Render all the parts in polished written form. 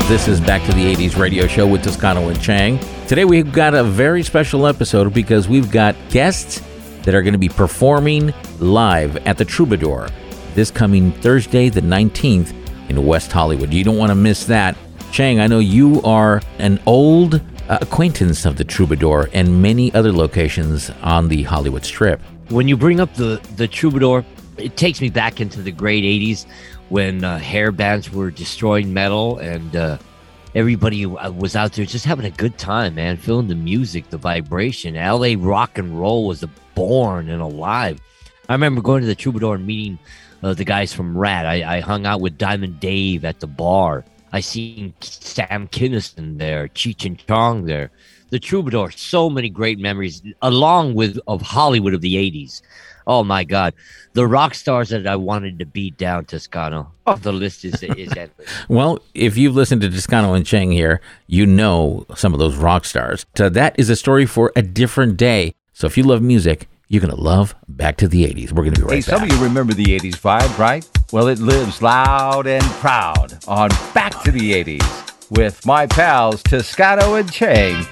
This is Back to the 80s radio show with Toscano and Chang. Today we've got a very special episode because we've got guests that are going to be performing live at the Troubadour this coming Thursday, the 19th in West Hollywood. You don't want to miss that. Chang, I know you are an old acquaintance of the Troubadour and many other locations on the Hollywood Strip. When you bring up the Troubadour, it takes me back into the great 80s when hair bands were destroying metal and everybody was out there just having a good time, man, feeling the music, the vibration. LA rock and roll was born and alive. I remember going to the Troubadour and meeting the guys from Rat. I hung out with Diamond Dave at the bar. I seen Sam Kinison there, Cheech and Chong there. The Troubadour, so many great memories, along with of Hollywood of the 80s. Oh, my God. The rock stars that I wanted to beat down, Toscano. Oh, the list is endless. Well, if you've listened to Toscano and Chang here, you know some of those rock stars. So that is a story for a different day. So if you love music, you're going to love Back to the 80s. We're going to be right back. Some of you remember the 80s vibe, right? Well, it lives loud and proud on Back to the 80s with my pals Toscano and Chang.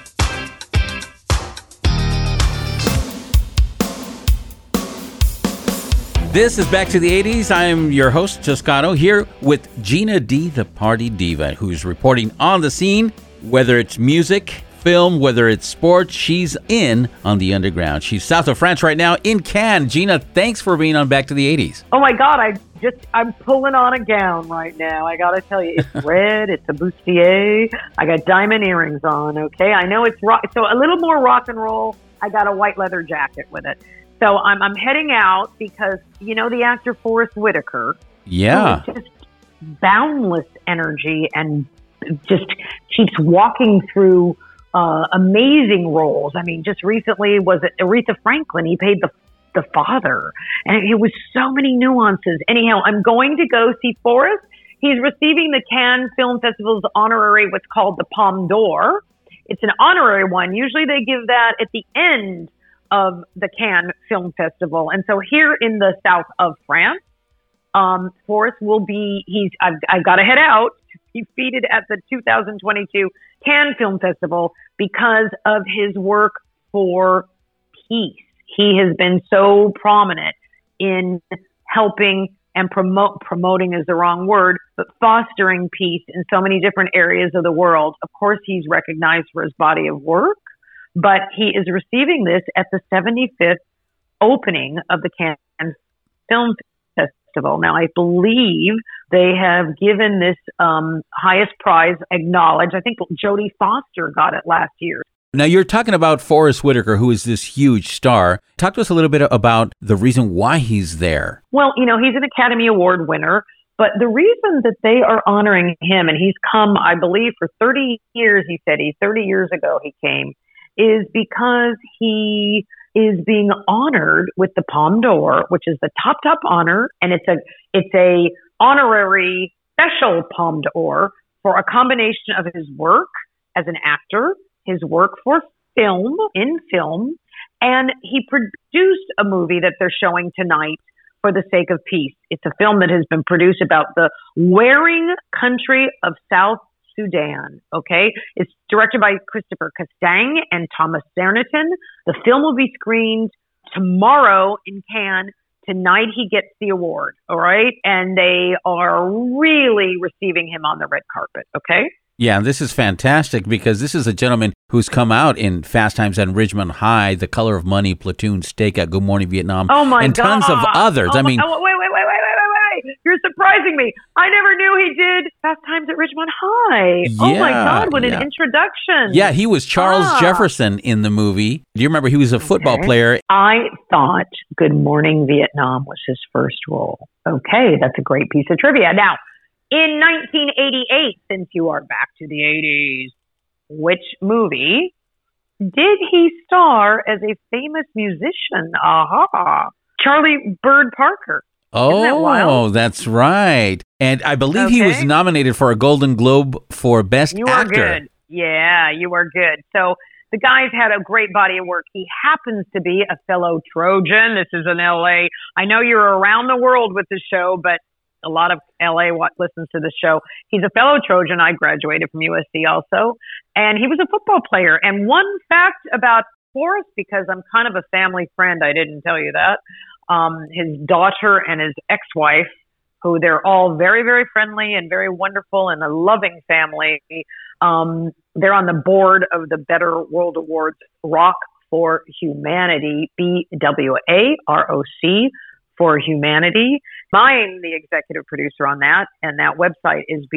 This is Back to the 80s. I'm your host, Toscano, here with Gina D, the party diva, who's reporting on the scene. Whether it's music, film, whether it's sports, she's in on the underground. She's south of France right now in Cannes. Gina, thanks for being on Back to the 80s. Oh my God, I'm pulling on a gown right now. I gotta tell you, it's red, it's a bustier. I got diamond earrings on, okay? I know it's rock, so a little more rock and roll. I got a white leather jacket with it. So I'm heading out because, you know, the actor Forrest Whitaker. Yeah. Just boundless energy and just keeps walking through amazing roles. I mean, just recently was it Aretha Franklin? He played the father, and it was so many nuances. Anyhow, I'm going to go see Forrest. He's receiving the Cannes Film Festival's honorary, what's called the Palme d'Or. It's an honorary one. Usually they give that at the end of the Cannes Film Festival. And so here in the south of France, Forrest will be, I've got to head out to be seated at the 2022 Cannes Film Festival because of his work for peace. He has been so prominent in helping and promoting is the wrong word, but fostering peace in so many different areas of the world. Of course, he's recognized for his body of work, but he is receiving this at the 75th opening of the Cannes Film Festival. Now, I believe they have given this highest prize acknowledged. I think Jodie Foster got it last year. Now, you're talking about Forrest Whitaker, who is this huge star. Talk to us a little bit about the reason why he's there. Well, you know, he's an Academy Award winner, but the reason that they are honoring him, and he's come, I believe, for 30 years, he said, 30 years ago he came, is because he is being honored with the Palme d'Or, which is the top honor, and it's a honorary special Palme d'Or for a combination of his work as an actor, his work for film, and he produced a movie that they're showing tonight for the sake of peace. It's a film that has been produced about the warring country of South Sudan, okay? It's directed by Christopher Castang and Thomas Cerniton. The film will be screened tomorrow in Cannes. Tonight he gets the award, all right? And they are really receiving him on the red carpet, okay? Yeah, this is fantastic because this is a gentleman who's come out in Fast Times at Ridgemont High, The Color of Money, Platoon, Stakeout, Good Morning Vietnam, and tons of others. Wait. You're surprising me. I never knew he did Fast Times at Ridgemont High. Yeah, oh, my God, what an introduction. Yeah, he was Charles Jefferson in the movie. Do you remember he was a football player? I thought Good Morning Vietnam was his first role. Okay, that's a great piece of trivia. Now, in 1988, since you are back to the 80s, which movie did he star as a famous musician? Charlie Bird Parker. Oh, that's right. And I believe he was nominated for a Golden Globe for Best Actor. You are good. Yeah, you are good. So the guy's had a great body of work. He happens to be a fellow Trojan. This is in L.A. I know you're around the world with the show, but a lot of LA listens to the show. He's a fellow Trojan. I graduated from USC also. And he was a football player. And one fact about Forrest, because I'm kind of a family friend, I didn't tell you that. His daughter and his ex-wife, who they're all very, very friendly and very wonderful and a loving family. They're on the board of the Better World Awards Rock for Humanity, BWAROC for Humanity. I'm the executive producer on that, and that website is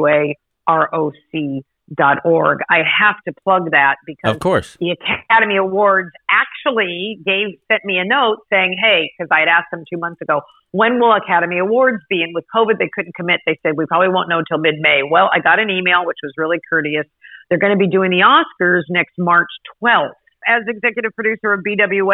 BWAROC.org. I have to plug that because of course the Academy Awards actually sent me a note saying, hey, because I had asked them 2 months ago, when will Academy Awards be? And with COVID, they couldn't commit. They said, we probably won't know until mid-May. Well, I got an email, which was really courteous. They're going to be doing the Oscars next March 12th. As executive producer of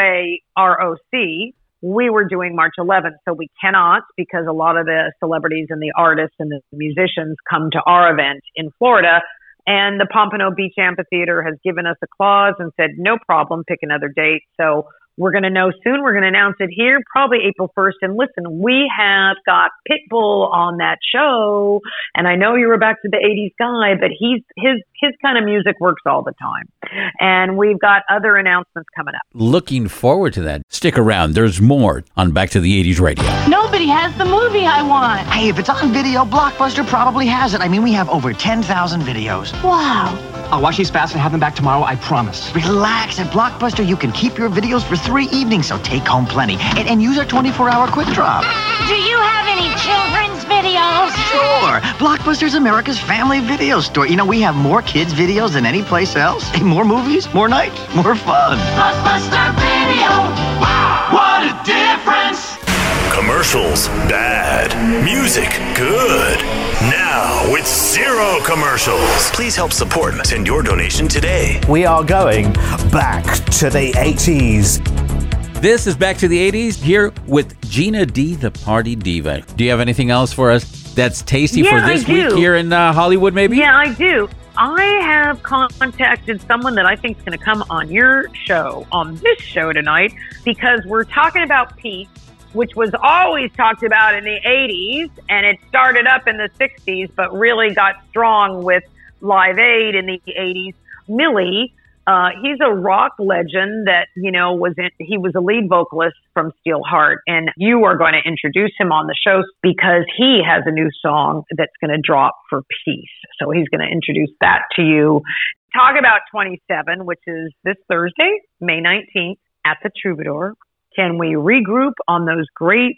BWAROC, we were doing March 11th, so we cannot, because a lot of the celebrities and the artists and the musicians come to our event in Florida. And the Pompano Beach Amphitheater has given us a clause and said, no problem, pick another date. So we're going to know soon. We're going to announce it here, probably April 1st. And listen, we have got Pitbull on that show. And I know you're a back to the 80s guy, but his kind of music works all the time. And we've got other announcements coming up. Looking forward to that. Stick around. There's more on Back to the 80s Radio. Nobody has the movie I want. Hey, if it's on video, Blockbuster probably has it. I mean, we have over 10,000 videos. Wow. I'll watch these fast and have them back tomorrow, I promise. Relax. At Blockbuster, you can keep your videos for 3 evenings, so take home plenty. And use our 24-hour quick drop. Do you have any children's videos? Sure. Blockbuster's America's family video store. You know, we have more kids' videos than any place else. More movies, more nights, more fun. Blockbuster Video. Wow, what a difference! Commercials, bad. Music, good. Now with 0 commercials. Please help support and send your donation today. We are going back to the 80s. This is Back to the 80s here with Gina D, the Party Diva. Do you have anything else for us that's tasty for this week here in Hollywood, maybe? Yeah, I do. I have contacted someone that I think is going to come on your show, on this show tonight, because we're talking about peace, which was always talked about in the 80s, and it started up in the 60s, but really got strong with Live Aid in the 80s. Millie, he's a rock legend that, you know, he was a lead vocalist from Steelheart, and you are going to introduce him on the show because he has a new song that's going to drop for peace. So he's going to introduce that to you. Talk about 27, which is this Thursday, May 19th at the Troubadour. Can we regroup on those great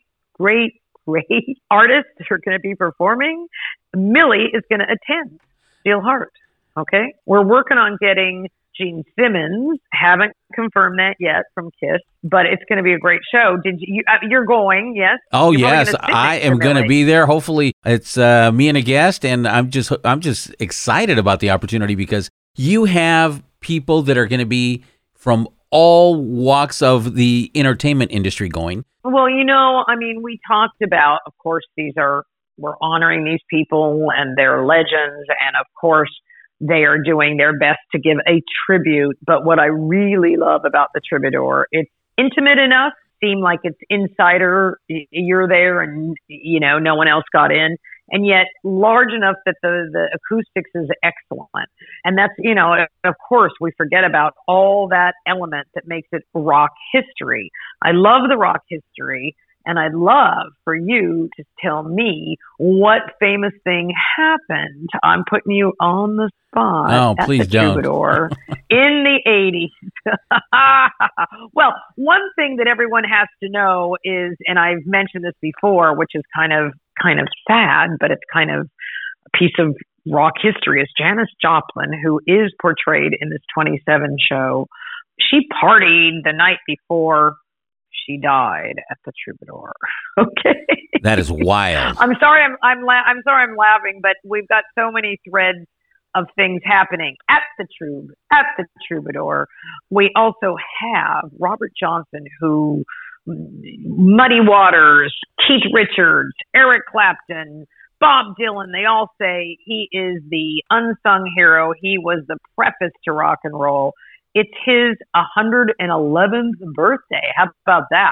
artists that are going to be performing? Millie is going to attend Steelheart. Okay. We're working on getting Gene Simmons. Haven't confirmed that yet from KISS, but it's going to be a great show. You're going, yes? Oh, yes. I am going to be there. Hopefully it's me and a guest, and I'm just excited about the opportunity because you have people that are going to be from all walks of the entertainment industry going. Well, you know, I mean, we talked about, of course, we're honoring these people and they're legends. And of course, they are doing their best to give a tribute. But what I really love about the Troubadour, it's intimate enough, seem like it's insider. You're there and, you know, no one else got in. And yet large enough that the acoustics is excellent. And that's, you know, of course, we forget about all that element that makes it rock history. I love the rock history, and I'd love for you to tell me what famous thing happened. I'm putting you on the spot. Oh, please at the don't. Troubadour in the 80s. Well, one thing that everyone has to know is, and I've mentioned this before, which is kind of sad, but it's kind of a piece of rock history, is Janis Joplin, who is portrayed in this 27 show. She partied the night before she died at the Troubadour. Okay. That is wild. I'm sorry I'm laughing, but we've got so many threads of things happening at the Troubadour. We also have Robert Johnson, who Muddy Waters, Keith Richards, Eric Clapton, Bob Dylan, they all say he is the unsung hero. He was the preface to rock and roll. It's his 111th birthday. How about that?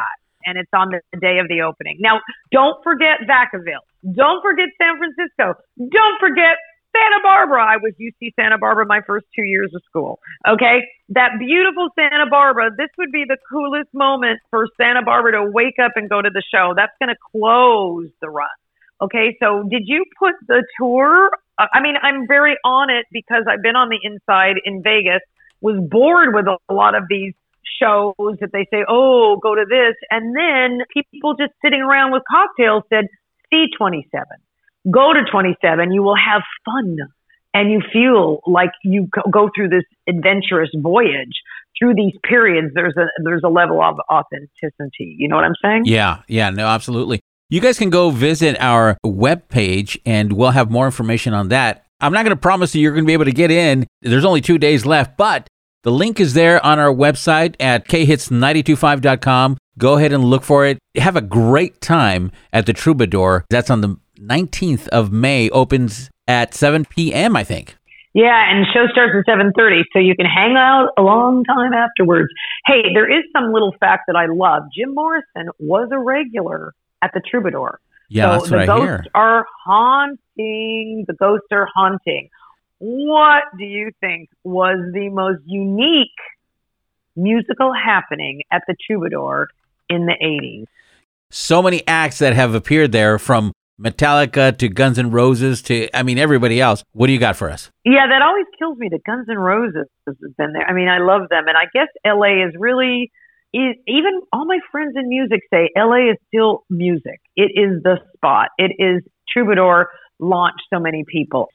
and it's on the day of the opening. Now, don't forget Vacaville. Don't forget San Francisco. Don't forget Santa Barbara. I was UC Santa Barbara my first 2 years of school. Okay? That beautiful Santa Barbara, this would be the coolest moment for Santa Barbara to wake up and go to the show. That's going to close the run. Okay? So did you put the tour? I mean, I'm very on it because I've been on the inside in Vegas, was bored with a lot of these shows that they say, oh, go to this. And then people just sitting around with cocktails said, see 27. Go to 27. You will have fun. And you feel like you go through this adventurous voyage through these periods. There's a level of authenticity. You know what I'm saying? Yeah, no, absolutely. You guys can go visit our webpage and we'll have more information on that. I'm not going to promise you're going to be able to get in. There's only 2 days left, but the link is there on our website at khits925.com. Go ahead and look for it. Have a great time at the Troubadour. That's on the 19th of May, opens at 7 p.m., I think. Yeah, and show starts at 7:30, so you can hang out a long time afterwards. Hey, there is some little fact that I love. Jim Morrison was a regular at the Troubadour. Yeah, so that's what I hear. The ghosts are haunting. The ghosts are haunting. What do you think was the most unique musical happening at the Troubadour in the 80s? So many acts that have appeared there, from Metallica to Guns N' Roses to, everybody else. What do you got for us? Yeah, that always kills me that Guns N' Roses has been there. I mean, I love them. And I guess LA is really, even all my friends in music say LA is still music. It is the spot. It is Troubadour launched so many people.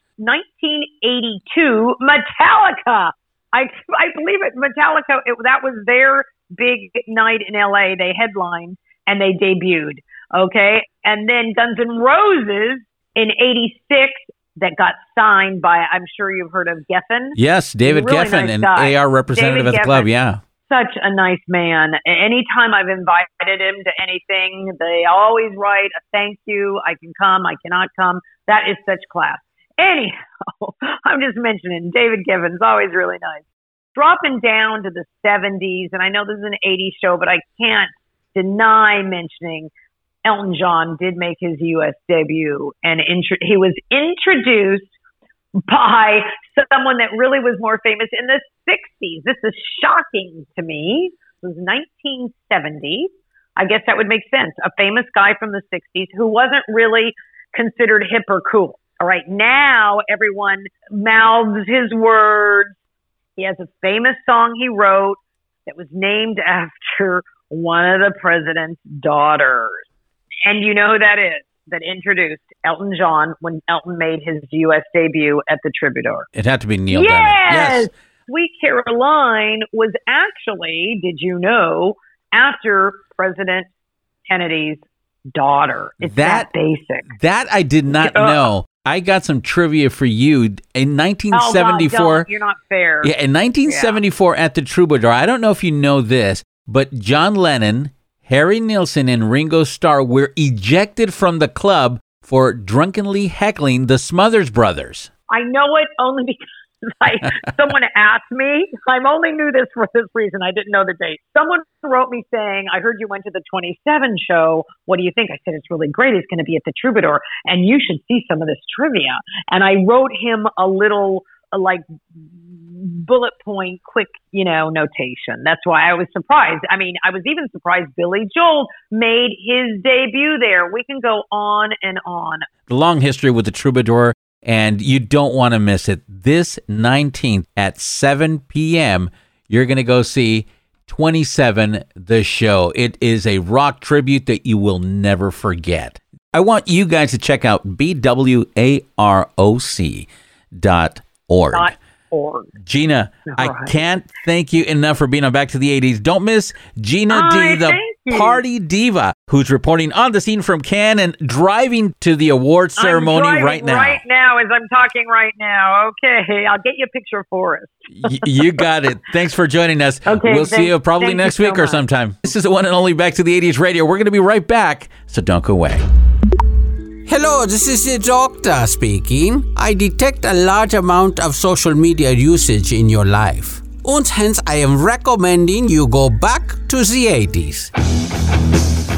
1982, Metallica. I believe it. Metallica, that was their big night in LA. They headlined and they debuted. Okay. And then Guns N' Roses in 86 that got signed by, I'm sure you've heard of Geffen. Yes, David really Geffen, nice an guy. AR representative David at the club. Geffen. Yeah. Such a nice man. Anytime I've invited him to anything, they always write a thank you. I can come. I cannot come. That is such class. Anyhow, I'm just mentioning David Geffen's always really nice. Dropping down to the 70s, and I know this is an 80s show, but I can't deny mentioning Elton John did make his U.S. debut, and he was introduced by someone that really was more famous in the 60s. This is shocking to me. It was 1970. I guess that would make sense. A famous guy from the 60s who wasn't really considered hip or cool. All right, now everyone mouths his words. He has a famous song he wrote that was named after one of the president's daughters. And you know who that is, that introduced Elton John when Elton made his U.S. debut at the Troubadour. It had to be Neil Diamond. Yes! Sweet Caroline was actually, did you know, after President Kennedy's daughter. It's that basic. That I did not know. I got some trivia for you. In 1974... Oh, God, you're not fair. Yeah, in 1974 at the Troubadour, I don't know if you know this, but John Lennon, Harry Nilsson, and Ringo Starr were ejected from the club for drunkenly heckling the Smothers Brothers. I know it only because someone asked me. I only knew this for this reason. I didn't know the date. Someone wrote me saying, I heard you went to the 27 show. What do you think? I said, it's really great. It's going to be at the Troubadour, and you should see some of this trivia. And I wrote him a little, bullet point, quick, notation. That's why I was surprised. I mean, I was even surprised Billy Joel made his debut there. We can go on and on. The long history with the Troubadour, and you don't want to miss it. This 19th at 7 p.m., you're going to go see 27, the show. It is a rock tribute that you will never forget. I want you guys to check out BWAROC.org. Gina, I can't thank you enough for being on Back to the 80s. Don't miss Gina D, the party diva, who's reporting on the scene from Cannes and driving to the award ceremony right now. Right now, as I'm talking right now. Okay, I'll get you a picture of Forrest. You got it. Thanks for joining us. Okay, we'll see you probably next week or sometime. This is the one and only Back to the 80s Radio. We're going to be right back, so don't go away. Hello, this is the doctor speaking. I detect a large amount of social media usage in your life. And hence I am recommending you go back to the 80s.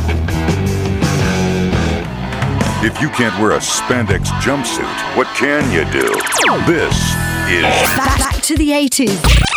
If you can't wear a spandex jumpsuit, what can you do? This is Back to the 80s.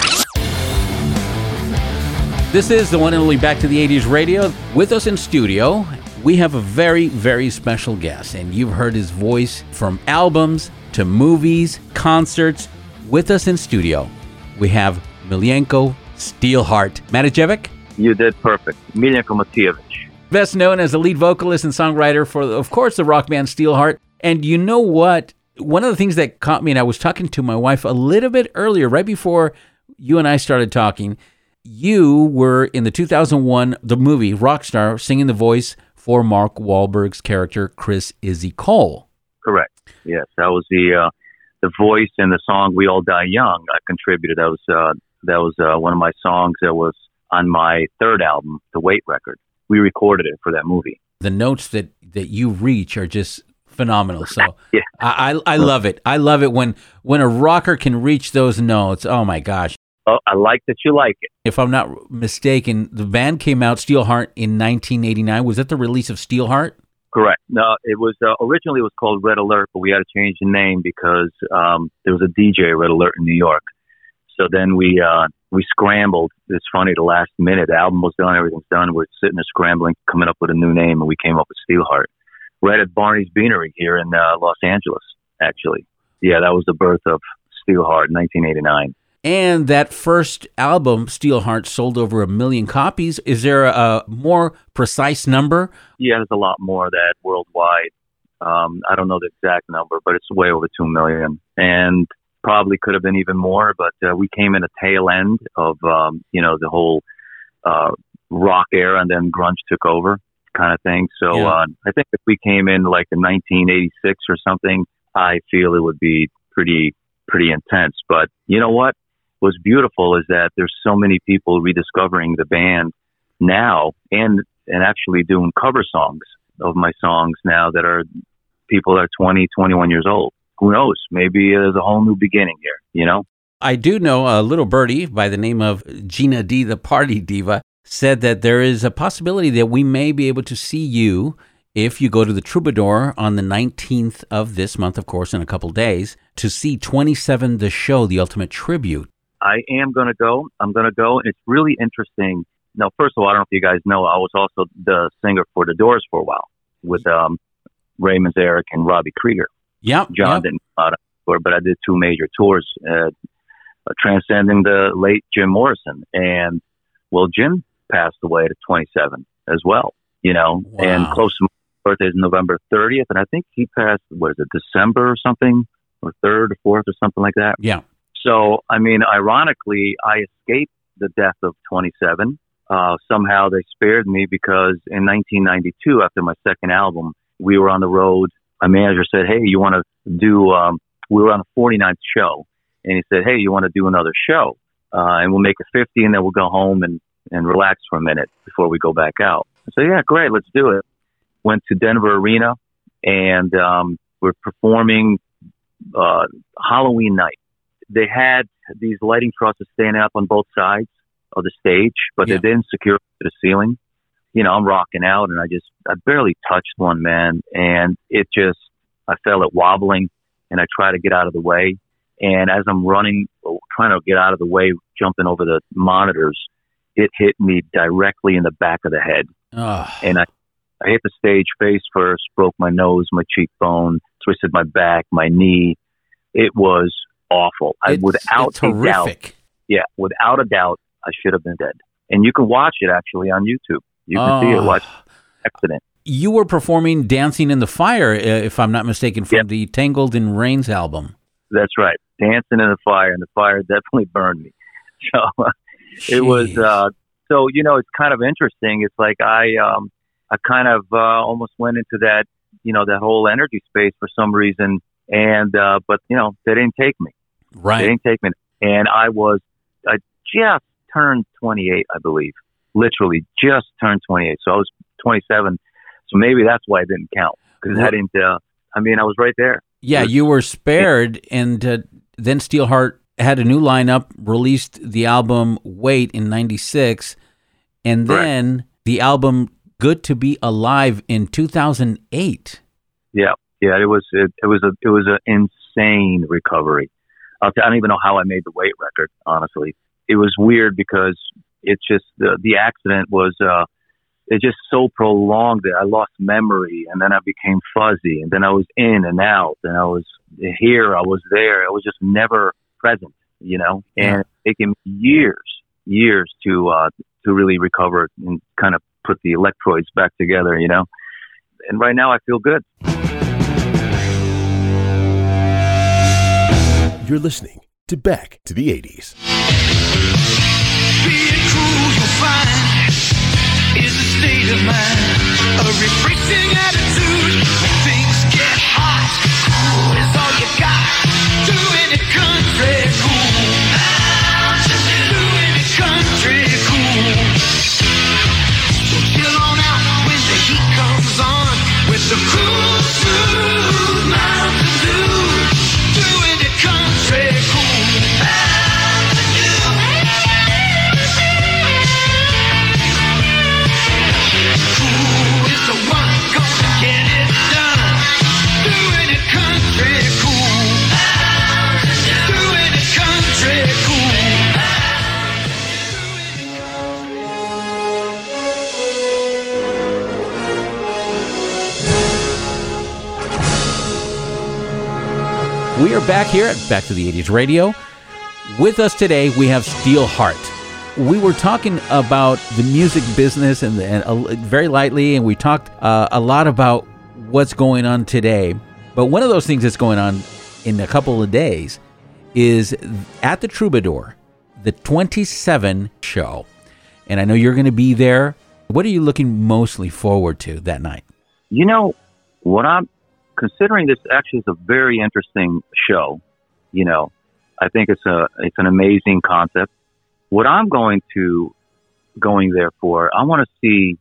This is the one and only Back to the 80s radio. With us in studio, we have a very, very special guest, and you've heard his voice from albums to movies, concerts. With us in studio, we have Miljenko Steelheart Matijevic. You did perfect. Miljenko Matijevic. Best known as the lead vocalist and songwriter for, of course, the rock band Steelheart. And you know what? One of the things that caught me, and I was talking to my wife a little bit earlier, right before you and I started talking, you were in the 2001, the movie Rockstar, singing the voice for Mark Wahlberg's character, Chris Izzy Cole. Correct. Yes, that was the voice in the song "We All Die Young." I contributed. That was one of my songs that was on my third album, the Wait record. We recorded it for that movie. The notes that you reach are just phenomenal. So yeah. I love it. I love it when a rocker can reach those notes. Oh my gosh. Oh, I like that you like it. If I'm not mistaken, the band came out, Steelheart, in 1989. Was that the release of Steelheart? Correct. No, it was originally it was called Red Alert, but we had to change the name because there was a DJ Red Alert in New York. So then we scrambled. It's funny, the last minute, the album was done, everything's done. We're sitting there scrambling, coming up with a new name, and we came up with Steelheart. Right at Barney's Beanery here in Los Angeles, actually. Yeah, that was the birth of Steelheart in 1989. And that first album, Steelheart, sold over 1 million copies. Is there a more precise number? Yeah, there's a lot more of that worldwide. I don't know the exact number, but it's way over 2 million. And probably could have been even more, but we came in a tail end of, the whole rock era, and then grunge took over kind of thing. So Yeah. I think if we came in like in 1986 or something, I feel it would be pretty intense. But you know what? What's beautiful is that there's so many people rediscovering the band now and actually doing cover songs of my songs now that are people that are 20, 21 years old. Who knows? Maybe there's a whole new beginning here, you know? I do know a little birdie by the name of Gina D, the party diva, said that there is a possibility that we may be able to see you if you go to the Troubadour on the 19th of this month, of course, in a couple days, to see 27 The Show, the ultimate tribute. I am going to go. I'm going to go. It's really interesting. Now, first of all, I don't know if you guys know, I was also the singer for The Doors for a while with Ray Manzarek and Robbie Krieger. Yep. John didn't know tour, but I did 2 major tours, transcending the late Jim Morrison. And, well, Jim passed away at 27 as well, you know, Wow. and close to my birthday is November 30th. And I think he passed, December or something, or 3rd or 4th or something like that. Yeah. So, I mean, ironically, I escaped the death of 27. Somehow they spared me because in 1992, after my second album, we were on the road. My manager said, hey, you want to do, we were on the 49th show. And he said, hey, you want to do another show? And we'll make it 50 and then we'll go home and relax for a minute before we go back out. I said, yeah, great, let's do it. Went to Denver Arena and we're performing Halloween night. They had these lighting trusses standing up on both sides of the stage, but they didn't secure it to the ceiling. You know, I'm rocking out and I barely touched one, man. And I felt it wobbling and I tried to get out of the way. And as I'm running, trying to get out of the way, jumping over the monitors, it hit me directly in the back of the head. Oh. And I hit the stage face first, broke my nose, my cheekbone, twisted my back, my knee. It was awful. Without a doubt, I should have been dead. And you can watch it actually on YouTube. You can see it. Watch accident. You were performing "Dancing in the Fire," if I'm not mistaken, from the Tangled in Rains album. That's right, "Dancing in the Fire," and the fire definitely burned me. So it was. So you know, it's kind of interesting. It's like I kind of almost went into that, you know, that whole energy space for some reason, and but you know, they didn't take me. Right. They didn't take me, and I just turned 28, I believe. Literally just turned 28. So I was 27. So maybe that's why it didn't count. Because I didn't, I was right there. Yeah, you were spared. And then Steelheart had a new lineup, released the album Wait in 96. And then the album Good to Be Alive in 2008. Yeah. It was an insane recovery. I don't even know how I made the weight record, honestly. It was weird because it's just the accident was it just so prolonged that I lost memory, and then I became fuzzy, and then I was in and out, and I was here, I was there. I was just never present, you know. And it took me years to really recover and kind of put the electrodes back together, you know. And right now I feel good. You're listening to Back to the 80s. Being cool, you'll find, is a state of mind, a refreshing attitude. When things get hot, cool is all you got. Doing it country cool. Doing it country cool. So chill on out when the heat comes on with the cool, smooth Mountain Dew. Doing it country cool. We are back here at Back to the 80s Radio. With us today, we have Steel Heart. We were talking about the music business and very lightly, and we talked a lot about what's going on today. But one of those things that's going on in a couple of days is at the Troubadour, the 27 show. And I know you're going to be there. What are you looking mostly forward to that night? You know, what I'm considering this actually is a very interesting show. You know, I think it's an amazing concept. What I'm going there for, I want to see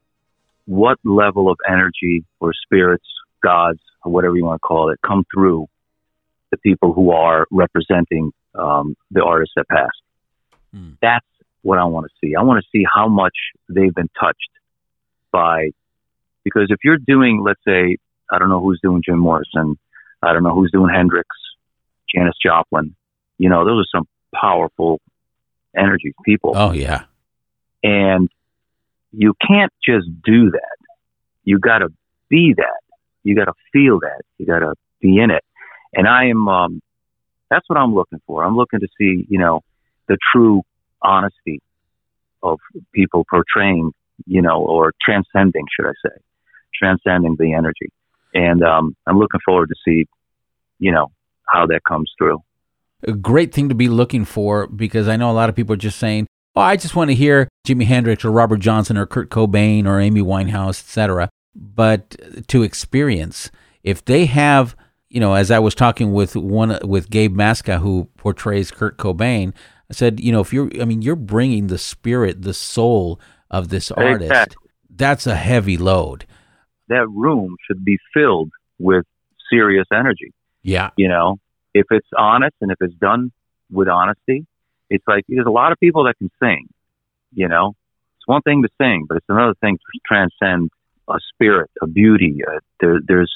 what level of energy or spirits, gods, or whatever you want to call it, come through the people who are representing the artists that passed. That's what I want to see. I want to see how much they've been touched by, because if you're doing, let's say, I don't know who's doing Jim Morrison, I don't know who's doing Hendrix, Janis Joplin, you know, those are some powerful energy people. Oh, yeah. And you can't just do that. You got to be that. You got to feel that. You got to be in it. And I am, that's what I'm looking for. I'm looking to see, you know, the true honesty of people portraying, you know, or transcending, should I say, transcending the energy. And I'm looking forward to see, you know, how that comes through. A great thing to be looking for, because I know a lot of people are just saying, oh, I just want to hear Jimi Hendrix or Robert Johnson or Kurt Cobain or Amy Winehouse, etc. But to experience, if they have, you know, as I was talking with Gabe Masca, who portrays Kurt Cobain, I said, you know, you're bringing the spirit, the soul of this artist. Exactly. That's a heavy load. That room should be filled with serious energy. Yeah. You know, if it's honest and if it's done with honesty, it's like, there's a lot of people that can sing, you know. It's one thing to sing, but it's another thing to transcend a spirit, a beauty. There's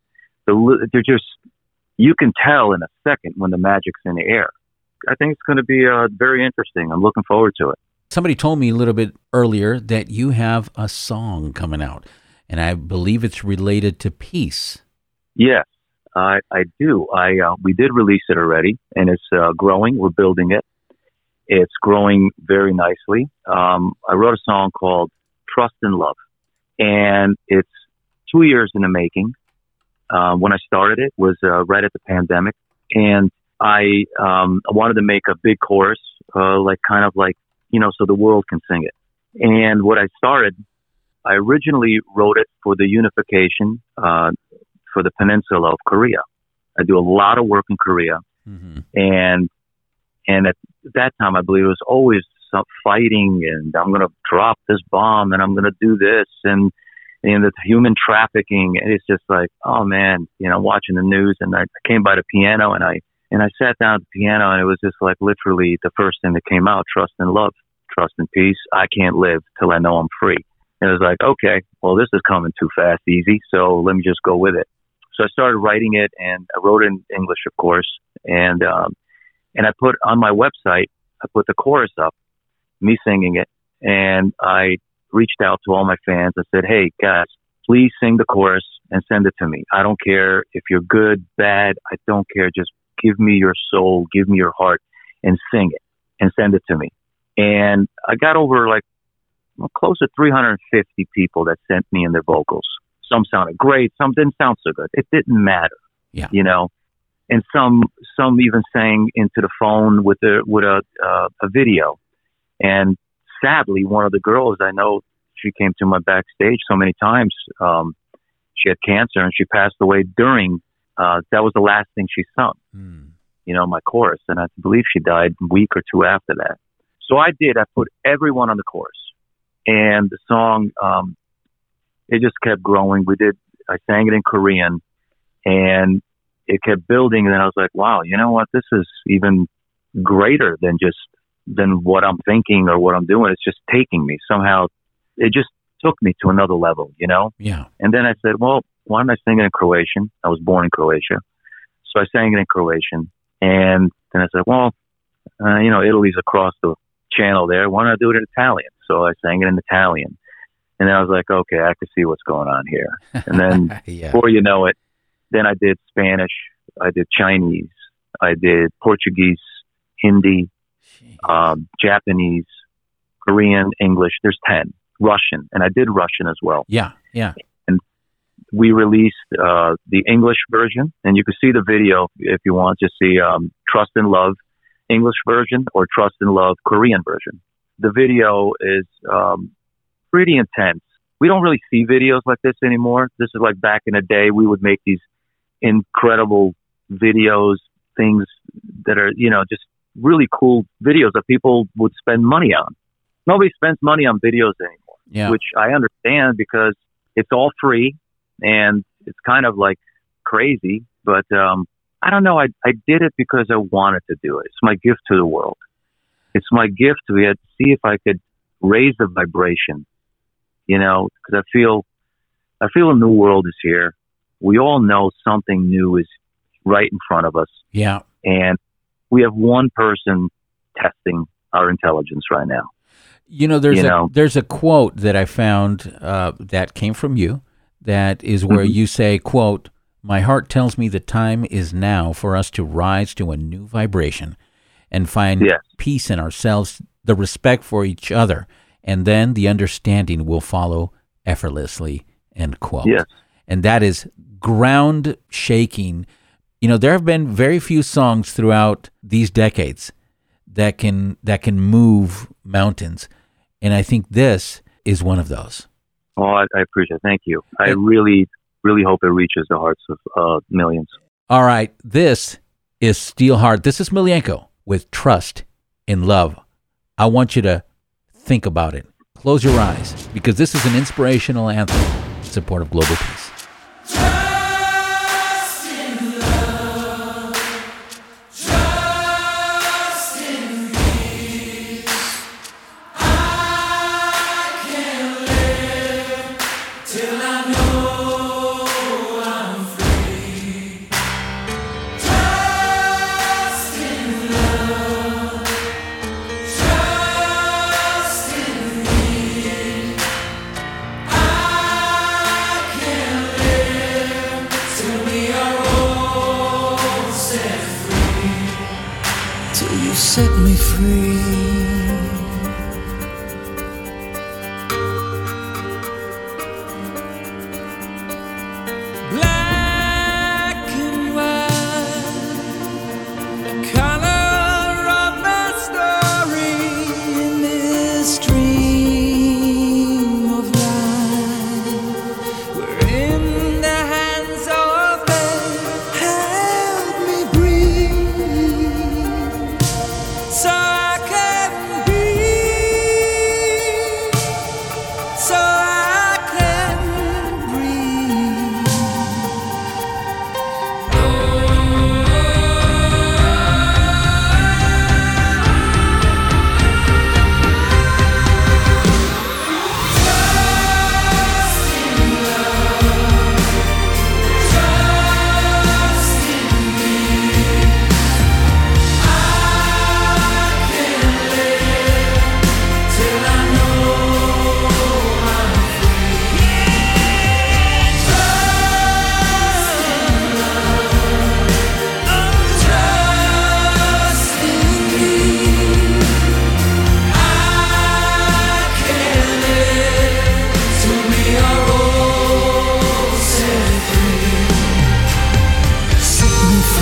just, you can tell in a second when the magic's in the air. I think it's going to be very interesting. I'm looking forward to it. Somebody told me a little bit earlier that you have a song coming out, and I believe it's related to peace. Yes, I do. We did release it already, and it's growing. We're building it. It's growing very nicely. I wrote a song called Trust and Love, and it's 2 years in the making. When I started it was right at the pandemic, and I wanted to make a big chorus, you know, so the world can sing it. And what I originally wrote it for the unification for the peninsula of Korea. I do a lot of work in Korea, and at that time, I believe it was always some fighting, and I'm going to drop this bomb, and I'm going to do this, and the human trafficking. And it's just like, oh man, you know, watching the news, and I came by the piano, and I sat down at the piano, and it was just like literally the first thing that came out: trust and love, trust and peace. I can't live till I know I'm free. And it was like, okay, well, this is coming too fast, easy, so let me just go with it. So I started writing it, and I wrote it in English, of course. And I put on my website, I put the chorus up, me singing it. And I reached out to all my fans. I said, hey, guys, please sing the chorus and send it to me. I don't care if you're good, bad. I don't care. Just give me your soul, give me your heart, and sing it and send it to me. And I got over close to 350 people that sent me in their vocals. Some sounded great. Some didn't sound so good. It didn't matter. Yeah. You know, and some even sang into the phone with a video. And sadly, one of the girls I know, she came to my backstage so many times. She had cancer and she passed away during, that was the last thing she sung, you know, my chorus. And I believe she died a week or two after that. So I put everyone on the chorus, and the song, it just kept growing. I sang it in Korean, and it kept building. And then I was like, wow, you know what? This is even greater than what I'm thinking or what I'm doing. It's just taking me somehow. It just took me to another level, you know? Yeah. And then I said, well, why don't I sing it in Croatian? I was born in Croatia. So I sang it in Croatian. And then I said, well, you know, Italy's across the channel there. Why don't I do it in Italian? So I sang it in Italian. And then I was like, okay, I can see what's going on here. And then before you know it, then I did Spanish, I did Chinese, I did Portuguese, Hindi, Japanese, Korean, English. There's 10. Russian, and I did Russian as well. Yeah, yeah. And we released the English version, and you can see the video if you want to see Trust in Love English version or Trust in Love Korean version. The video is pretty intense. We don't really see videos like this anymore. This is like back in the day, we would make these incredible videos, things that are, you know, just really cool videos that people would spend money on. Nobody spends money on videos anymore, which I understand because it's all free and it's kind of like crazy. But I don't know. I did it because I wanted to do it. It's my gift to the world. It's my gift to see if I could raise the vibration, you know, because I feel a new world is here. We all know something new is right in front of us. Yeah. And we have one person testing our intelligence right now. You know, there's a quote that I found that came from you that is where you say, quote, "My heart tells me the time is now for us to rise to a new vibration and find peace in ourselves, the respect for each other, and then the understanding will follow effortlessly," end quote. Yes. And that is ground shaking. You know, there have been very few songs throughout these decades that can move mountains. And I think this is one of those. Oh, I appreciate it. Thank you. I really, really hope it reaches the hearts of millions. All right. This is Steelheart. This is Emelianenko with Trust in Love. I want you to think about it. Close your eyes, because this is an inspirational anthem in support of global peace. Set me free. Black and white, the color of my story in this dream of life. We're in the hands of fate. Help me breathe, so I can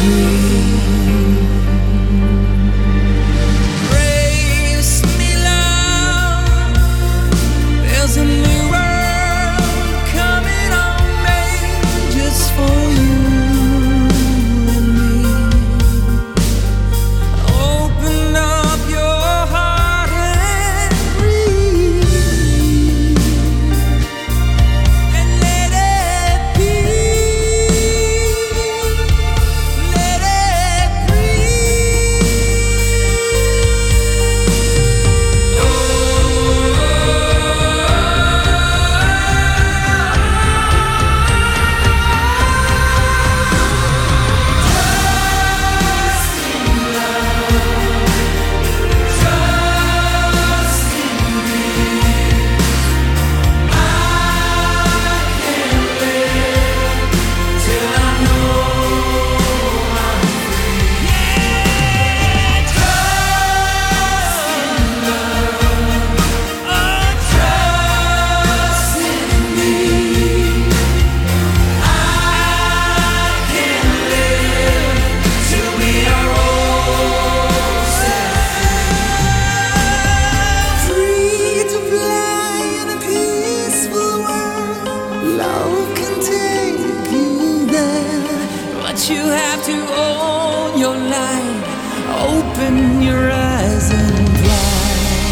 Open your eyes and fly.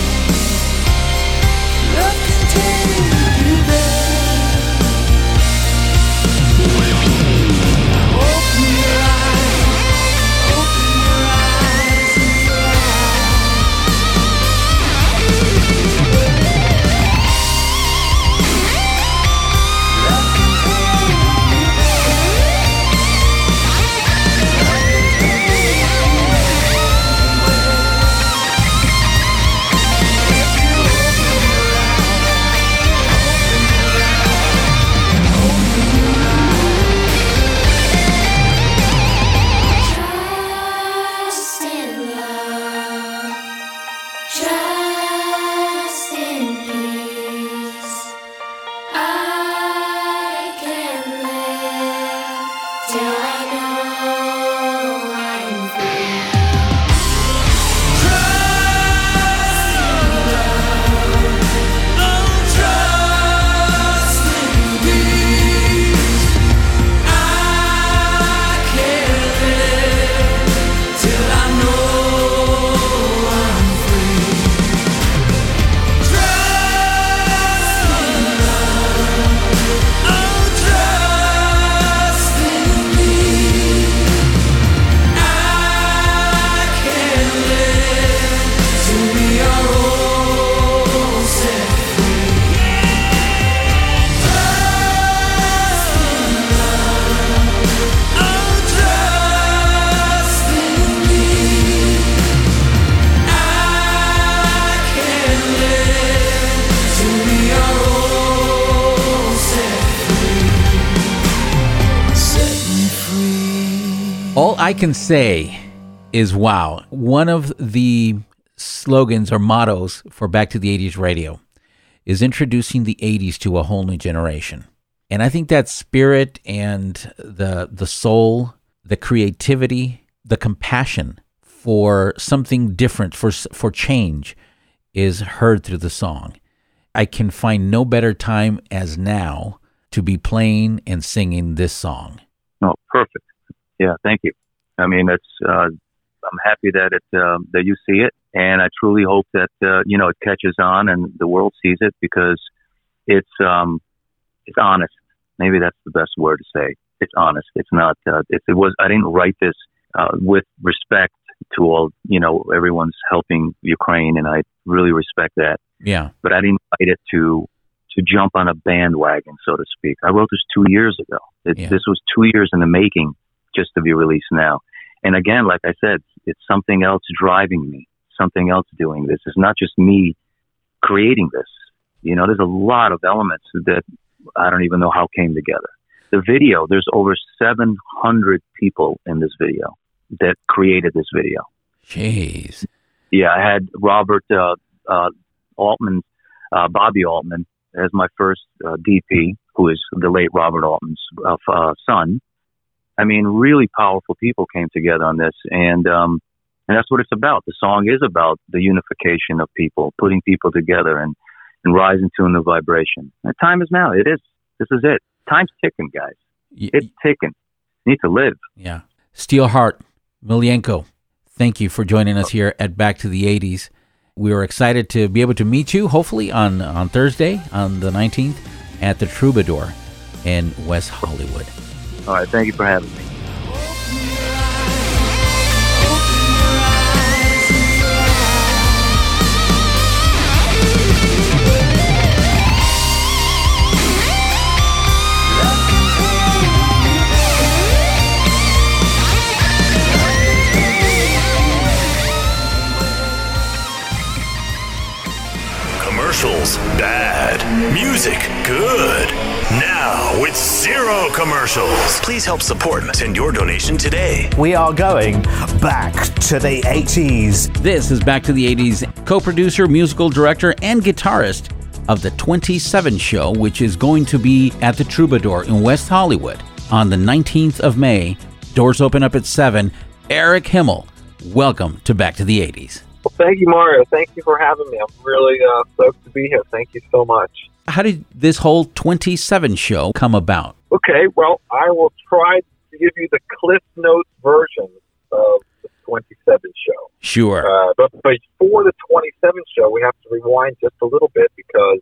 Love can take you there. Open your eyes and All I can say is wow. One of the slogans or mottos for Back to the 80s radio is introducing the 80s to a whole new generation. And I think that spirit and the soul, the creativity, the compassion for something different, for change, is heard through the song. I can find no better time as now to be playing and singing this song. Oh, perfect. Yeah, thank you. I mean, it's I'm happy that that you see it, and I truly hope that it catches on and the world sees it, because it's honest. Maybe that's the best word to say. It's honest. It's not. I didn't write this with respect to all. Everyone's helping Ukraine, and I really respect that. Yeah. But I didn't write it to jump on a bandwagon, so to speak. I wrote this 2 years ago. This was 2 years in the making, just to be released now. And again, like I said, it's something else driving me, something else doing this. It's not just me creating this. There's a lot of elements that I don't even know how came together. The video, there's over 700 people in this video that created this video. Jeez. Yeah, I had Robert Altman, Bobby Altman, as my first DP, who is the late Robert Altman's son. I mean, really powerful people came together on this, and that's what it's about. The song is about the unification of people, putting people together and rising to a new vibration. The time is now. It is. This is it. Time's ticking, guys. It's ticking. You need to live. Yeah. Steelheart Emelianenko, thank you for joining us here at Back to the 80s. We are excited to be able to meet you, hopefully on Thursday, on the 19th, at the Troubadour in West Hollywood. All right. Thank you for having me. Commercials bad, music good. Now with zero commercials. Please help support and send your donation today. We are going back to the 80s. This is Back to the 80s, co-producer, musical director, and guitarist of the 27 show, which is going to be at the Troubadour in West Hollywood on the 19th of May. Doors open up at 7. Eric Himmel, welcome to Back to the 80s. Well, thank you, Mario. Thank you for having me. I'm really stoked to be here. Thank you so much. How did this whole 27 show come about? Okay, well, I will try to give you the Cliff Notes version of the 27 show. Sure. But before the 27 show, we have to rewind just a little bit because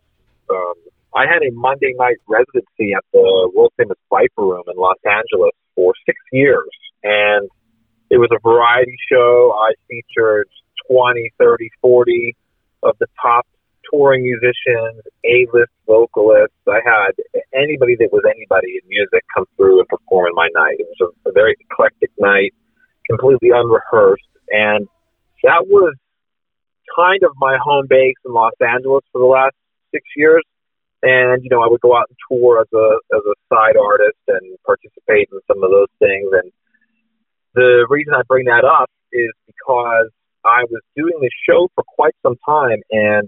I had a Monday night residency at the world-famous Viper Room in Los Angeles for 6 years. And it was a variety show. I featured 20, 30, 40 of the top touring musicians, A-list vocalists. I had anybody that was anybody in music come through and perform in my night. It was a very eclectic night, completely unrehearsed. And that was kind of my home base in Los Angeles for the last 6 years. And, I would go out and tour as a side artist and participate in some of those things. And the reason I bring that up is because I was doing this show for quite some time, and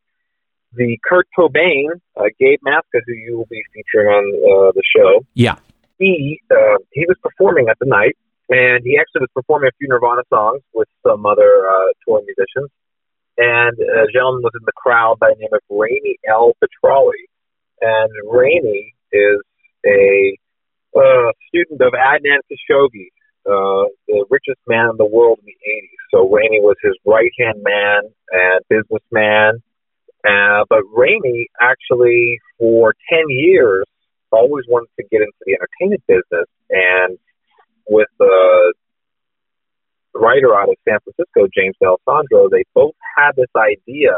the Kurt Cobain, Gabe Maska, who you will be featuring on the show, yeah, he was performing at the night, and he actually was performing a few Nirvana songs with some other touring musicians, and a gentleman was in the crowd by the name of Raimi L. Petrali, and Raimi is a student of Adnan Khashoggi, the richest man in the world in the 80s. So Raimi was his right-hand man and businessman. But Raimi actually, for 10 years, always wanted to get into the entertainment business. And with the writer out of San Francisco, James D'Alessandro, they both had this idea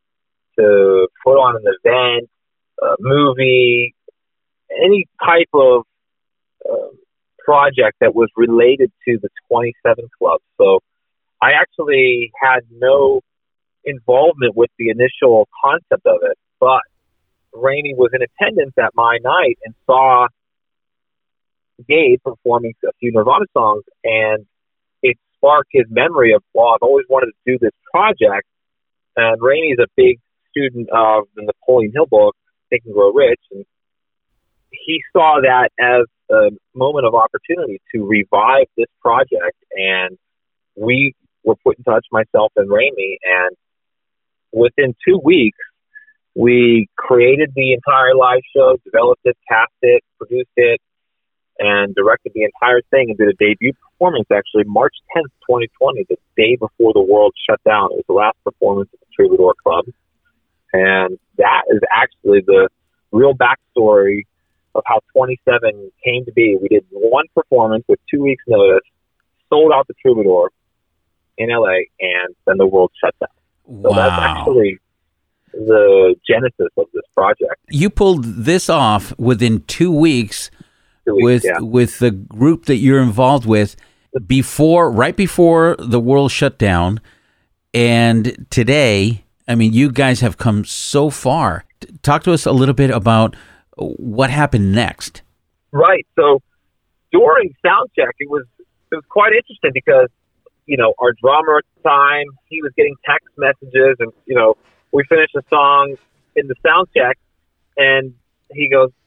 to put on an event, a movie, any type of project that was related to the 27 Club. So I actually had no involvement with the initial concept of it, but Raimi was in attendance at my night and saw Gabe performing a few Nirvana songs, and it sparked his memory of, well, I've always wanted to do this project. And Raimi is a big student of the Napoleon Hill book, Think and Grow Rich, and he saw that as a moment of opportunity to revive this project, and we were put in touch, myself and Raimi, and within 2 weeks, we created the entire live show, developed it, cast it, produced it, and directed the entire thing, and did a debut performance, actually, March 10th, 2020, the day before the world shut down. It was the last performance at the Troubadour Club, and that is actually the real backstory of how 27 came to be. We did one performance with 2 weeks' notice, sold out the Troubadour in LA, and then the world shut down. So that's actually the genesis of this project. You pulled this off within 2 weeks, with the group that you're involved with right before the world shut down. And today, I mean, you guys have come so far. Talk to us a little bit about what happened next. Right. So during sound check, it was quite interesting because, our drummer at the time, he was getting text messages, and, we finished the song in the sound check, and he goes,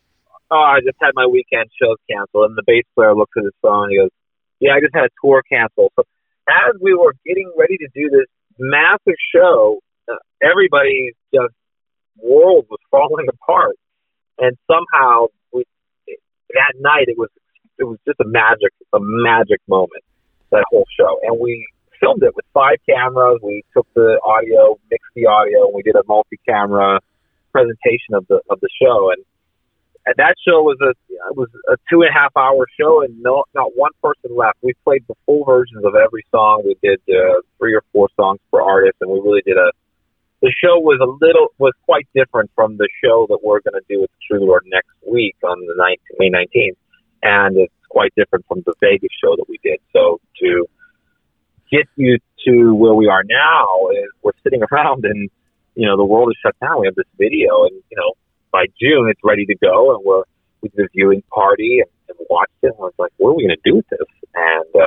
oh, I just had my weekend shows canceled. And the bass player looks at his phone and he goes, yeah, I just had a tour canceled. So as we were getting ready to do this massive show, everybody's just world was falling apart. And somehow that night it was just a magic moment, that whole show. And we filmed it with 5 cameras. We took the audio, mixed the audio, and we did a multi-camera presentation of the show. And that show was a 2.5-hour show, and not one person left. We played the full versions of every song. We did 3 or 4 songs per artist, and we really did the show was quite different from the show that we're going to do with the Troubadour next week on the May 19th. And it's quite different from the Vegas show that we did. So to get you to where we are now, we're sitting around and, the world is shut down. We have this video and, by June it's ready to go, and we did a viewing party and watched it, and I was like, what are we going to do with this? And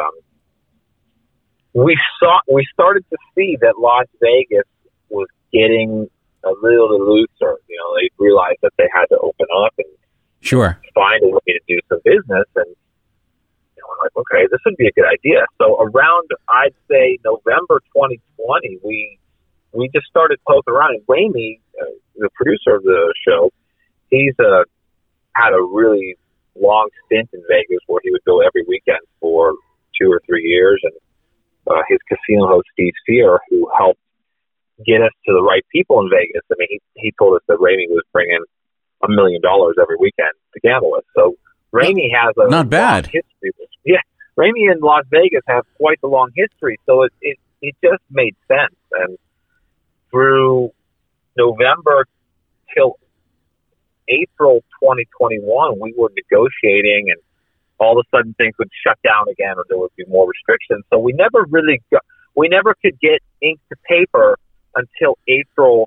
we started to see that Las Vegas was getting a little looser. They realized that they had to open up and sure find a way to do some business, and we're like, okay, this would be a good idea. So around, I'd say November 2020, we just started poking around, and Ramey, the producer of the show, he's had a really long stint in Vegas where he would go every weekend for 2 or 3 years, and his casino host Steve Steer, who helped get us to the right people in Vegas. I mean, he told us that Ramey was bringing $1 million every weekend to gamble with. So Ramey has a not bad long history. Yeah, Ramey in Las Vegas have quite the long history, so it just made sense. And through November till April 2021, we were negotiating, and all of a sudden things would shut down again, or there would be more restrictions. So we never could get ink to paper until April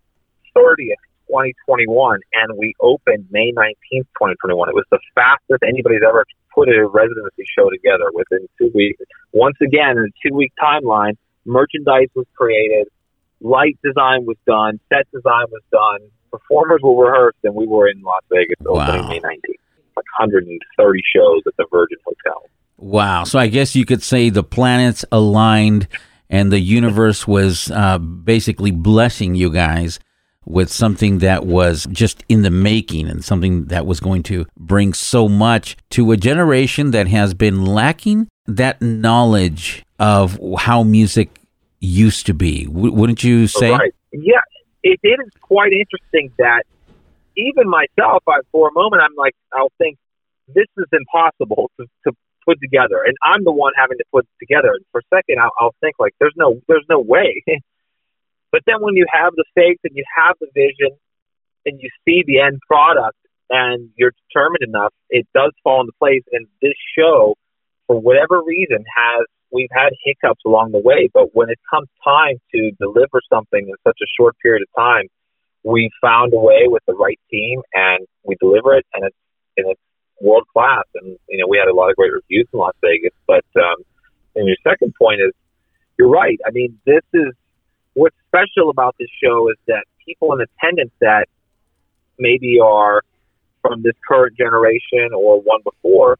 30th, 2021, and we opened May 19th, 2021. It was the fastest anybody's ever put a residency show together within 2 weeks. Once again, in a 2-week timeline, merchandise was created, light design was done, set design was done, performers were rehearsed, and we were in Las Vegas opening May 19th. Like 130 shows at the Virgin Hotel. Wow. So I guess you could say the planets aligned and the universe was basically blessing you guys with something that was just in the making, and something that was going to bring so much to a generation that has been lacking that knowledge of how music used to be. Wouldn't you say? Right. Yeah, it is quite interesting that even myself, for a moment, I'll think this is impossible to put together, and I'm the one having to put it together. And for a second, I'll think like, there's no way. But then when you have the faith and you have the vision and you see the end product and you're determined enough, it does fall into place. And this show, for whatever reason, we've had hiccups along the way, but when it comes time to deliver something in such a short period of time, we found a way with the right team, and we deliver it, and it's world class. And we had a lot of great reviews in Las Vegas. But and your second point is, you're right. I mean, this is what's special about this show, is that people in attendance that maybe are from this current generation or one before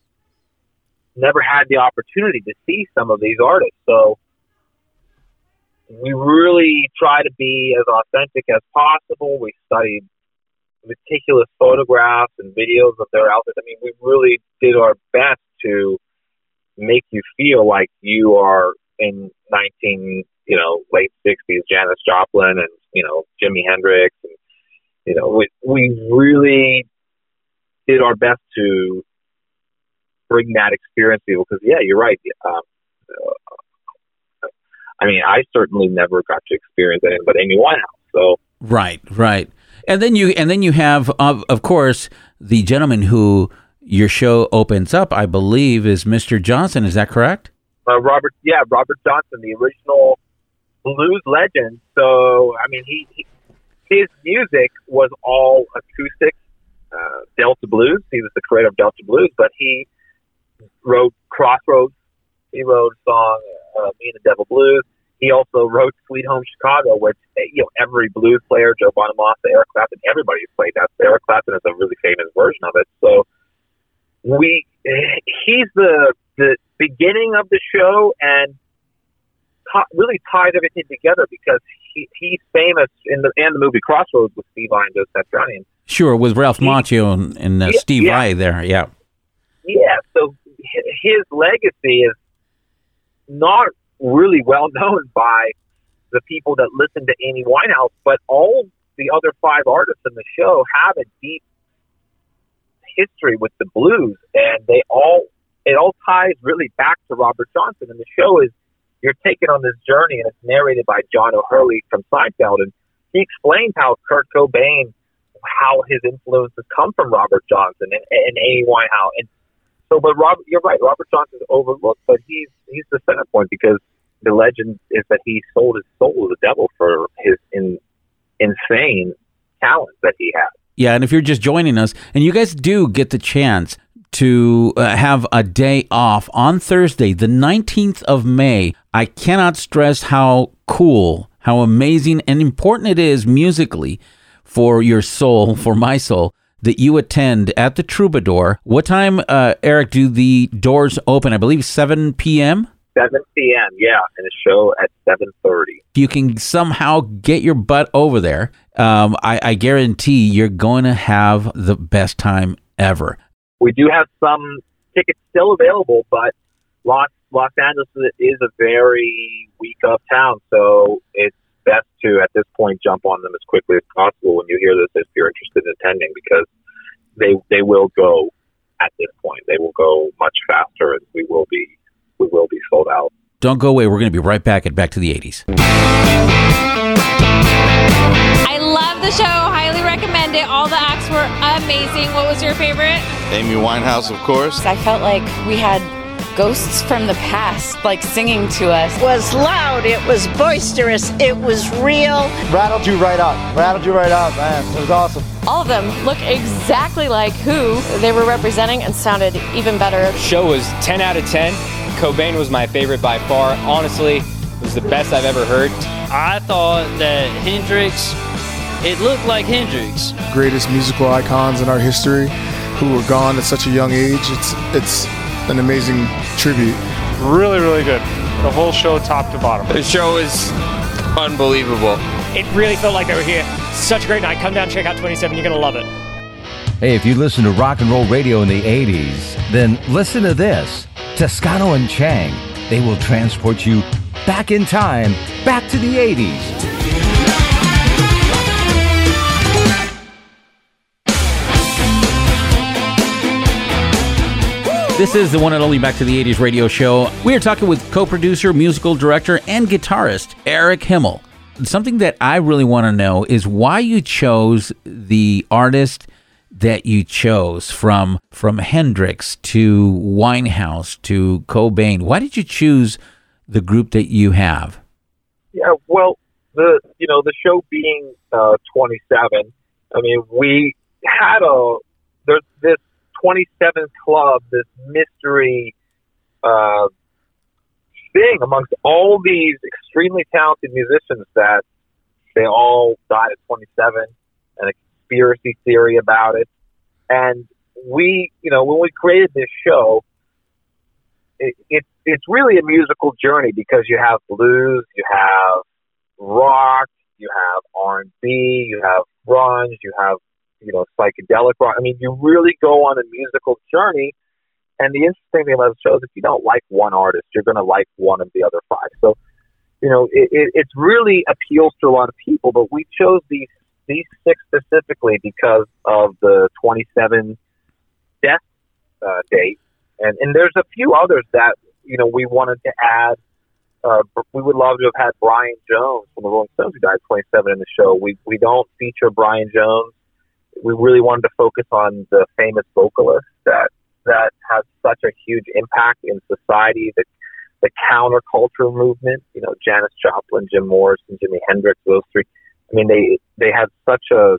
never had the opportunity to see some of these artists. So we really try to be as authentic as possible. We studied meticulous photographs and videos of their outfits. I mean, we really did our best to make you feel like you are in late 60s Janis Joplin and, Jimi Hendrix. And, we really did our best to bring that experience to people, because, yeah, you're right. I mean, I certainly never got to experience anything but Amy Winehouse. So right. And then you have, of course, the gentleman who your show opens up, I believe, is Mr. Johnson. Is that correct? Robert Johnson, the original blues legend. So, I mean, his music was all acoustic, Delta Blues. He was the creator of Delta Blues, but he wrote Crossroads. He wrote a song, Me and the Devil Blues. he also wrote Sweet Home Chicago, which, every blues player, Joe Bonamassa, Eric Clapton, everybody's played that. Eric Clapton is a really famous version of it. So he's the beginning of the show and really ties everything together because he's famous in the movie Crossroads with Steve Vai and Joe Satriani. Sure, with Ralph Macchio and Steve Vai there, yeah. Yeah, so his legacy is not really well known by the people that listen to Amy Winehouse, but all the other 5 artists in the show have a deep history with the blues, and it all ties really back to Robert Johnson. And the show is, you're taken on this journey, and it's narrated by John O'Hurley from Seinfeld, and he explains how Kurt Cobain, how his influences come from Robert Johnson and Amy Winehouse. And so, but you're right, Robert Johnson's overlooked, but he's the center point because the legend is that he sold his soul to the devil for his insane talent that he had. Yeah, and if you're just joining us, and you guys do get the chance to have a day off on Thursday, the 19th of May, I cannot stress how cool, how amazing and important it is musically for your soul, for my soul, that you attend at the Troubadour. What time, Eric, do the doors open? I believe 7 p.m.? 7 p.m., yeah, and a show at 7:30. If you can somehow get your butt over there, I guarantee you're going to have the best time ever. We do have some tickets still available, but Los Angeles is a very weak-up town, so it's best to, at this point, jump on them as quickly as possible when you hear this if you're interested in attending, because they will go at this point. They will go much faster, and we will be sold out. Don't go away. We're going to be right back at Back to the 80s. I love the show. Highly recommend it. All the acts were amazing. What was your favorite? Amy Winehouse, of course. I felt like we had ghosts from the past, like singing to us. It was loud. It was boisterous. It was real. Rattled you right up, man. It was awesome. All of them look exactly like who they were representing and sounded even better. The show was 10 out of 10. Cobain was my favorite by far. Honestly, it was the best I've ever heard. I thought that Hendrix, it looked like Hendrix. Greatest musical icons in our history who were gone at such a young age. It's an amazing tribute. Really, really good. The whole show top to bottom. The show is unbelievable. It really felt like they were here. Such a great night. Come down, check out 27. You're going to love it. Hey, if you listen to rock and roll radio in the 80s, then listen to this. Toscano and Chang, they will transport you back in time, back to the 80s. This is the one and only Back to the 80s radio show. We are talking with co-producer, musical director, and guitarist Eric Himmel. Something that I really want to know is why you chose the artist that you chose, from Hendrix to Winehouse to Cobain. Why did you choose the group that you have? Yeah, well, the show being 27. I mean, we had there's this 27 Club, this mystery thing amongst all these extremely talented musicians that they all died at 27, and a conspiracy theory about it. And we, when we created this show, it's really a musical journey because you have blues, you have rock, you have R&B, you have grunge, you have psychedelic rock. I mean, you really go on a musical journey. And the interesting thing about the show is if you don't like one artist, you're going to like one of the other 5. So, it really appeals to a lot of people. But we chose these 6 specifically because of the 27 death date. And there's a few others that, we wanted to add. We would love to have had Brian Jones from the Rolling Stones, who died at 27, in the show. We don't feature Brian Jones. We really wanted to focus on the famous vocalist that has such a huge impact in society, the counterculture movement, Janis Joplin, Jim Morrison, Jimi Hendrix, those 3. I mean, they had such a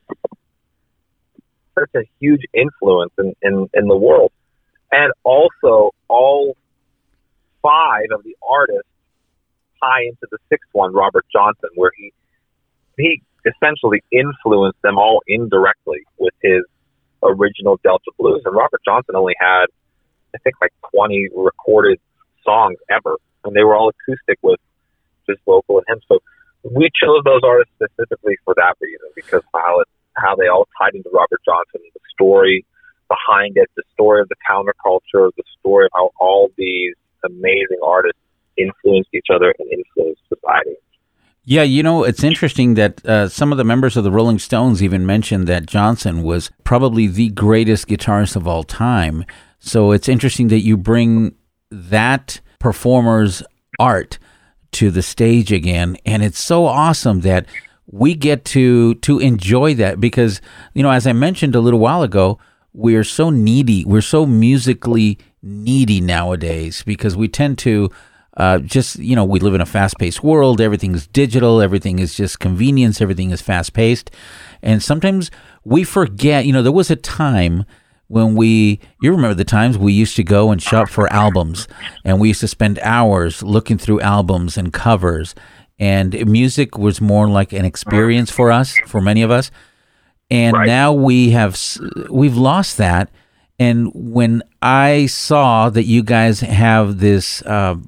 huge influence in the world. And also, all 5 of the artists tie into the sixth one, Robert Johnson, where he essentially influenced them all indirectly with his original Delta Blues. And Robert Johnson only had, I think, like 20 recorded songs ever, and they were all acoustic with just vocal and him. So we chose those artists specifically for that reason, because how they all tied into Robert Johnson, the story behind it, the story of the counterculture, the story of how all these amazing artists influenced each other and influenced society. Yeah, it's interesting that some of the members of the Rolling Stones even mentioned that Johnson was probably the greatest guitarist of all time. So it's interesting that you bring that performer's art to the stage again, and it's so awesome that we get to enjoy that, because, as I mentioned a little while ago, we're so needy. We're so musically needy nowadays, because we tend to we live in a fast-paced world. Everything's digital. Everything is just convenience. Everything is fast-paced. And sometimes we forget, there was a time when you remember the times we used to go and shop for albums, and we used to spend hours looking through albums and covers, and music was more like an experience for us, for many of us. And now we've lost that. And when I saw that you guys have this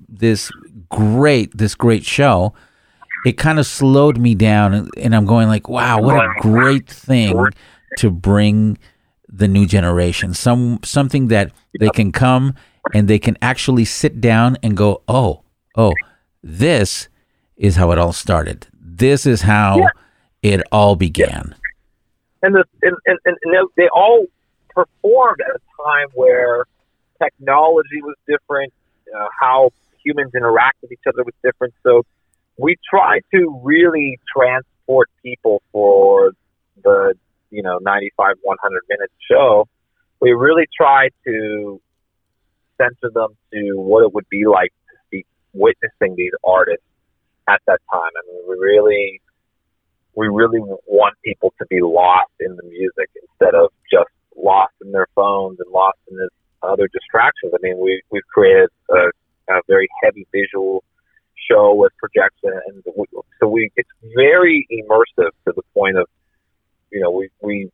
great show, it kind of slowed me down, and I'm going like, wow, what a great thing to bring the new generation. Something that they can come and they can actually sit down and go, oh, this is how it all started. This is how it all began. And they all performed at a time where technology was different, how humans interact with each other was different. So we try to really transport people for the 95, 100 minute show. We really try to center them to what it would be like to be witnessing these artists at that time. I mean, we really want people to be lost in the music instead of just lost in their phones and lost in this other distractions. I mean, we've created a very heavy visual show with projection, and it's very immersive to the point of, we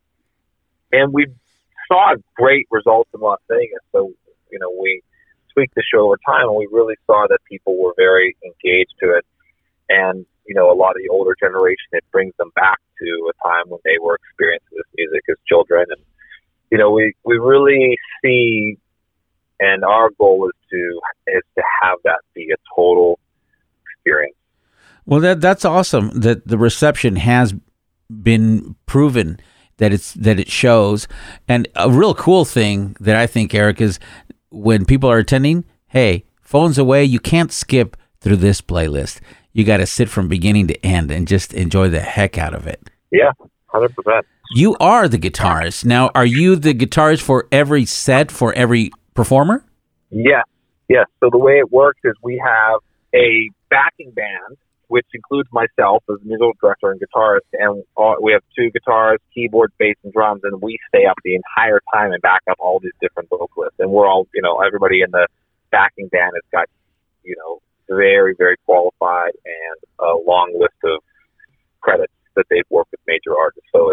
saw great results in Las Vegas. So, we tweaked the show over time, and we really saw that people were very engaged to it. And, a lot of the older generation, it brings them back to a time when they were experiencing this music as children. And, we really see, and our goal is to have that be a total experience. Well, that's awesome that the reception has been proven that it shows. And a real cool thing that I think, Eric, is when people are attending, hey, phones away, you can't skip through this playlist. You got to sit from beginning to end and just enjoy the heck out of it. Yeah, 100%. You are the guitarist. Now, are you the guitarist for every set, for every performer? Yes. So the way it works is we have a backing band, which includes myself as musical director and guitarist, and we have two guitars, keyboard, bass, and drums, and we stay up the entire time and back up all these different vocalists. And we're all, everybody in the backing band has got, very, very qualified and a long list of credits that they've worked with major artists. So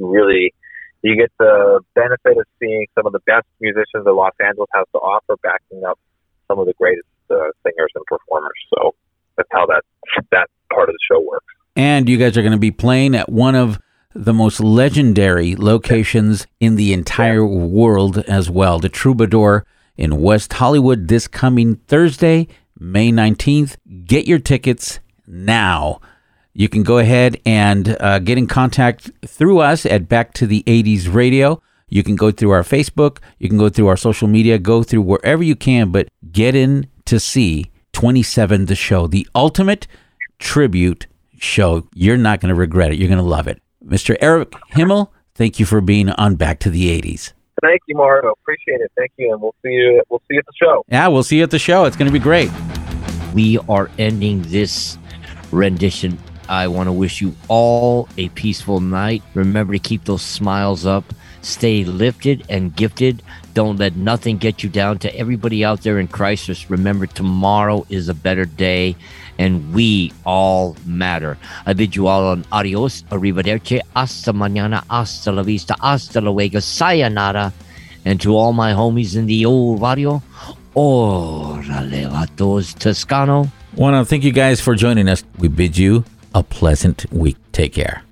you get the benefit of seeing some of the best musicians that Los Angeles has to offer, backing up some of the greatest singers and performers. So that's how that part of the show works. And you guys are going to be playing at one of the most legendary locations in the entire world as well, the Troubadour in West Hollywood, this coming Thursday, May 19th. Get your tickets now. You can go ahead and get in contact through us at Back to the 80s Radio. You can go through our Facebook. You can go through our social media. Go through wherever you can, but get in to see 27 The Show, the ultimate tribute show. You're not going to regret it. You're going to love it. Mr. Eric Himmel, thank you for being on Back to the 80s. Thank you, Margo. Appreciate it. Thank you, and we'll see you at the show. Yeah, we'll see you at the show. It's going to be great. We are ending this rendition I want to wish you all a peaceful night. Remember to keep those smiles up. Stay lifted and gifted. Don't let nothing get you down. To everybody out there in crisis, remember tomorrow is a better day, and we all matter. I bid you all an adios, arrivederci, hasta mañana, hasta la vista, hasta luego, sayonara. And to all my homies in the old barrio, orale vatos Toscano. Want to thank you guys for joining us. We bid you a pleasant week. Take care.